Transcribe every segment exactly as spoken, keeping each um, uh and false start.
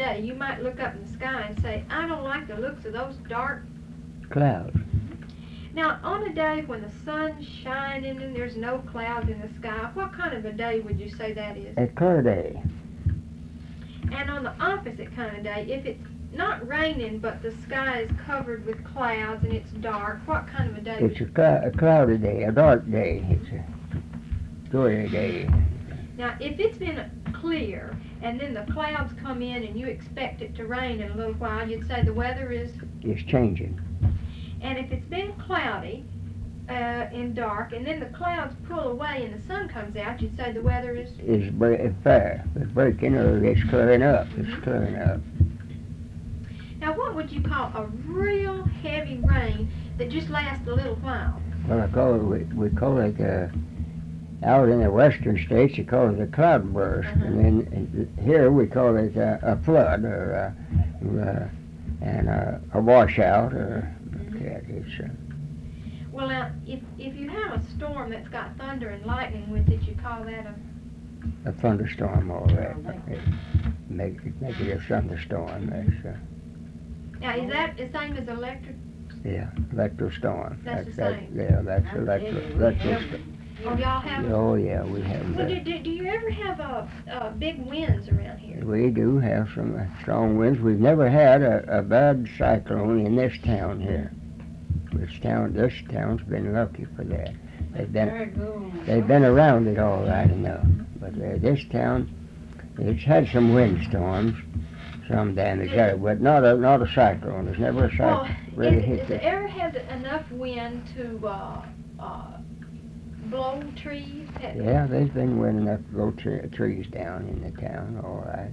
day. You might look up in the sky and say, I don't like the looks of those dark clouds. Now, on a day when the sun's shining and there's no clouds in the sky, what kind of a day would you say that is? A clear day. And on the opposite kind of day, if it's not raining but the sky is covered with clouds and it's dark, what kind of a day? It's a, cl- a cloudy day, a dark day. It's a clear day. Now, if it's been clear and then the clouds come in and you expect it to rain in a little while, you'd say the weather is? It's changing. And if it's been cloudy uh, and dark and then the clouds pull away and the sun comes out, you'd say the weather is? It's bre- fair. It's breaking or it's clearing up. It's Mm-hmm. clearing up. Now, what would you call a real heavy rain that just lasts a little while? Well, I call it, we, we call it, uh, out in the western states, you call it a cloudburst. Uh-huh. And then uh, here we call it uh, a flood or uh, uh, and uh, a washout. Or, Mm-hmm. yeah, it's, uh, Well, now, if, if you have a storm that's got thunder and lightning with it, you call that a... a thunderstorm, all right. It make it, make it a thunderstorm. That's, uh, Now, is that the same as electric? yeah, electrostorm. That's the that, same. Yeah, that's electro, electro. Oh, y'all have... Oh, yeah, we have Well, do, that. do, do you ever have uh, uh, big winds around here? We do have some uh, strong winds. We've never had a, a bad cyclone in this town here. This town, this town's been lucky for that. They've been, they've been around it all right enough. But uh, this town, it's had some windstorms, some damage, Yeah. but not a not a cyclone. There's never a Well, cyclone really is, hit has it. it ever had enough wind to uh, uh, blow trees? Have- Yeah, there's been wind enough to blow tre- trees down in the town, all right.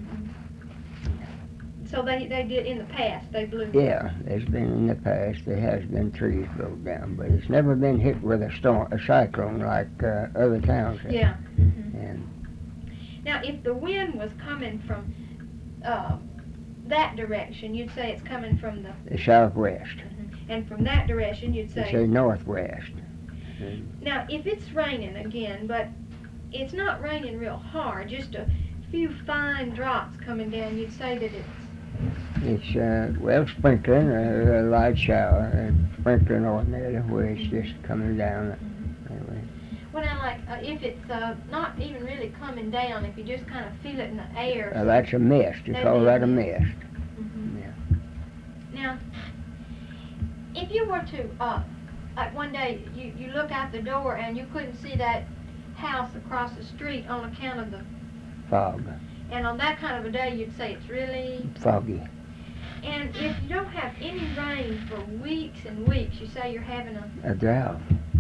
So they, they did in the past, they blew. Yeah, there's been in the past, there has been trees blown down, but it's never been hit with a storm, a cyclone like uh, other towns have. Yeah. Mhm. And Now, if the wind was coming from uh, that direction, you'd say it's coming from the, the southwest, and from that direction, you'd it's say. the northwest. Now, if it's raining again, but it's not raining real hard, just a few fine drops coming down, you'd say that it's. It's, uh, well, sprinkling, uh, a light shower, and sprinkling ordinarily, where it's just coming down. Anyway. Well, now, like, uh, if it's uh, not even really coming down, if you just kind of feel it in the air. Uh, that's a mist, you That'd call be that a a mist. mist. Mhm. Yeah. Now, if you were to, uh, like one day, you, you look out the door and you couldn't see that house across the street on account of the, Fog, and on that kind of a day, you'd say it's really. foggy. And if you don't have any rain for weeks and weeks, you say you're having a. A drought.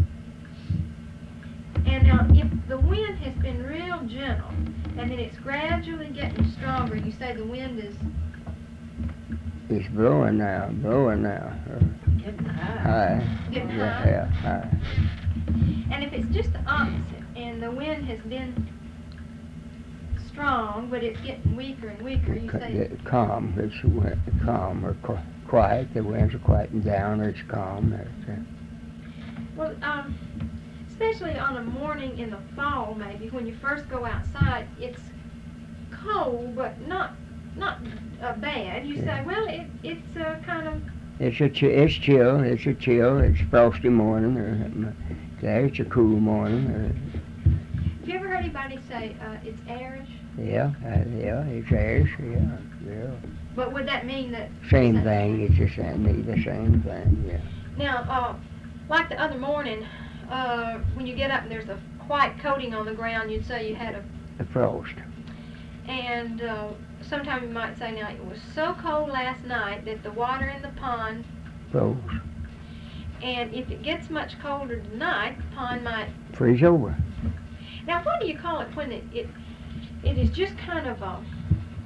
And now, if the wind has been real gentle, and then it's gradually getting stronger, you say the wind is. It's blowing now, blowing now. Uh, Getting high. high. Getting Yeah, high. yeah, high. And if it's just the opposite, and the wind has been strong, but it's getting weaker and weaker, you Ca- say. yeah, calm, it's wi- calm or qu- quiet. The winds are quieting down, or it's calm. It's, uh, Well, um, especially on a morning in the fall, maybe when you first go outside, it's cold, but not not uh, bad. You Yeah. say, well, it it's uh, kind of. It's a chi- it's chill. It's a chill. It's frosty morning, or something. Yeah, it's a cool morning. Or, Have you ever heard anybody say uh, it's airish? yeah, uh, yeah, it's airs. Yeah, yeah. But would that mean that? Same thing. It's the same. Need the same thing. Yeah. Now, uh, like the other morning, uh, when you get up and there's a white coating on the ground, you'd say you had a. The frost. And uh, sometimes you might say, now it was so cold last night that the water in the pond. Froze. And if it gets much colder tonight, the pond might. Freeze over. Now, what do you call it when it it, it is just kind of a